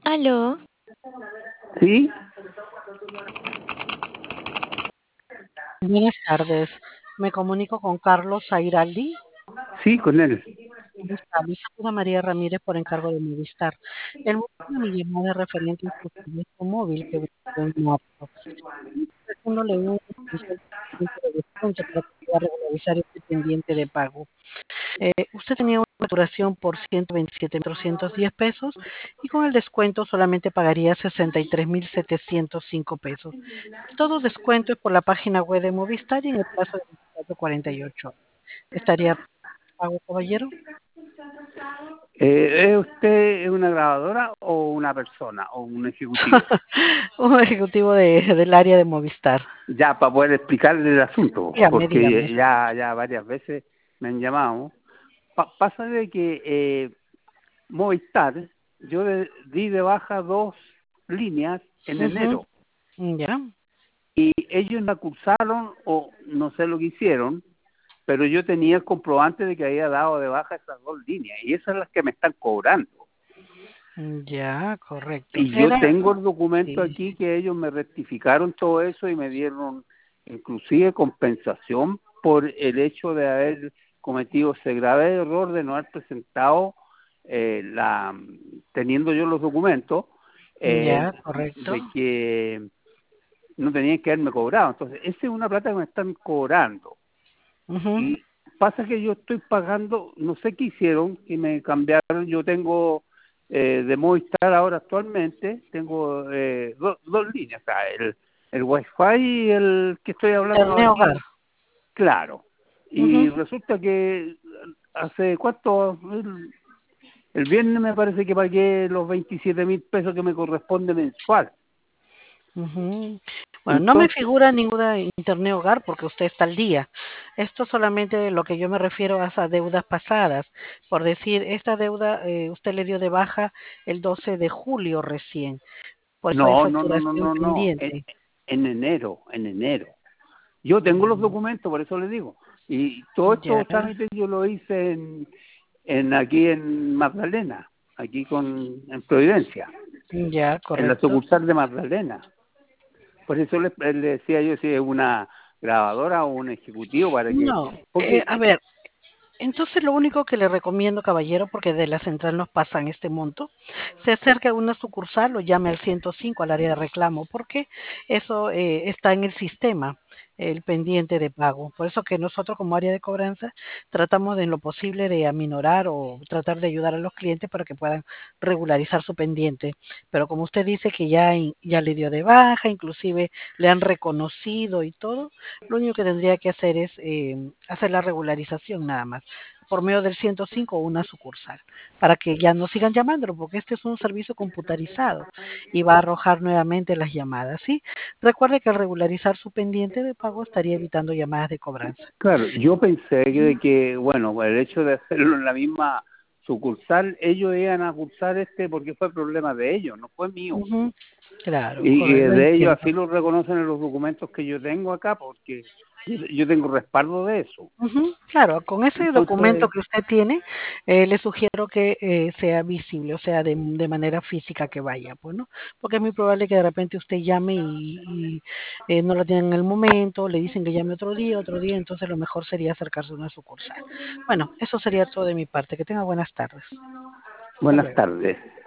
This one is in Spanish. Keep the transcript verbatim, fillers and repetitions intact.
Aló, Sí, Buenas tardes. Me comunico con Carlos Airaldi. sí, con él. ¿Cómo está? Le saluda María Ramírez por encargo de Movistar. El motivo de mi llamada es referente a su teléfono móvil que vendió en Apple. Haciéndole un especial de descuento para que pueda regularizar este pendiente de pago. Eh, usted tenía una facturación por ciento veintisiete mil cuatrocientos diez pesos y con el descuento solamente pagaría sesenta y tres mil setecientos cinco pesos. Todo descuento es por la página web de Movistar y en el plazo de veinticuatro a cuarenta y ocho horas. ¿Estaría pago, caballero? Eh, ¿Es usted una grabadora o una persona o un ejecutivo? Un ejecutivo de, del área de Movistar. Ya, para poder explicarle el asunto, Dígame, dígame. porque ya, ya varias veces me han llamado. Pa- pasa de que eh, Movistar, yo le di de baja dos líneas en Ujú. enero Ya. y ellos me acusaron o no sé lo que hicieron, pero yo tenía el comprobante de que había dado de baja esas dos líneas y esas son las que me están cobrando. Ya, correcto. Y yo Era, tengo el documento sí, aquí que ellos me rectificaron todo eso y me dieron inclusive compensación por el hecho de haber cometido ese grave error de no haber presentado eh, la teniendo yo los documentos eh, ya, correcto. de que no tenían que haberme cobrado. Entonces, esa es una plata que me están cobrando. Ujú. Y pasa que yo estoy pagando, no sé qué hicieron, que me cambiaron, yo tengo eh, de Movistar ahora actualmente, tengo eh, do- dos líneas, o sea, el, el Wi-Fi y el que estoy hablando Internet hogar. aquí, claro. Y Ujú. resulta que hace cuánto, el, el viernes me parece que pagué los veintisiete mil pesos que me corresponde mensual. Ujú. Bueno, no me Entonces, figura ninguna internet hogar porque usted está al día. Esto solamente lo que yo me refiero a esas deudas pasadas. Por decir, esta deuda eh, usted le dio de baja el doce de julio recién. Por eso hay no, no, no, no, facturación no, no, en, pendiente. en enero, en enero. Yo tengo los Mm, documentos, por eso les digo. Y todos ya, estos trámites yo lo hice en, en aquí en Magdalena, aquí con en Providencia, ya, en la correcto. sucursal de Magdalena. Por eso le, le decía yo si es una grabadora o un ejecutivo para que, No, eh, porque a ver, entonces lo único que le recomiendo, caballero, porque de la central nos pasan este monto, se acerque a una sucursal o llame al ciento cinco al área de reclamo, porque eso eh, está en el sistema, el pendiente de pago. Por eso que nosotros como área de cobranza tratamos de en lo posible de aminorar o tratar de ayudar a los clientes para que puedan regularizar su pendiente. Pero como usted dice que ya, in- ya le dio de baja, inclusive le han reconocido y todo, lo único que tendría que hacer es eh, hacer la regularización nada más por medio del ciento cinco o una sucursal, para que ya no sigan llamándolo, porque este es un servicio computarizado y va a arrojar nuevamente las llamadas, ¿sí? Recuerde que al regularizar su pendiente de pago estaría evitando llamadas de cobranza. claro, yo pensé que, de que, bueno, el hecho de hacerlo en la misma sucursal, ellos iban a cursar este porque fue problema de ellos, no fue mío. Ujú. Claro, Y, y correcto, lo de ellos entiendo. así lo reconocen en los documentos que yo tengo acá, porque yo, yo tengo respaldo de eso. Ujú. Claro, con ese documento Entonces, que usted tiene, eh, le sugiero que eh, sea visible, o sea, de, de manera física que vaya, pues, ¿no? Porque es muy probable que de repente usted llame y, y, eh, no lo tienen en el momento, le dicen que llame otro día, otro día, entonces lo mejor sería acercarse a una sucursal. Bueno, eso sería todo de mi parte. Que tenga buenas tardes. Hasta buenas luego. tardes.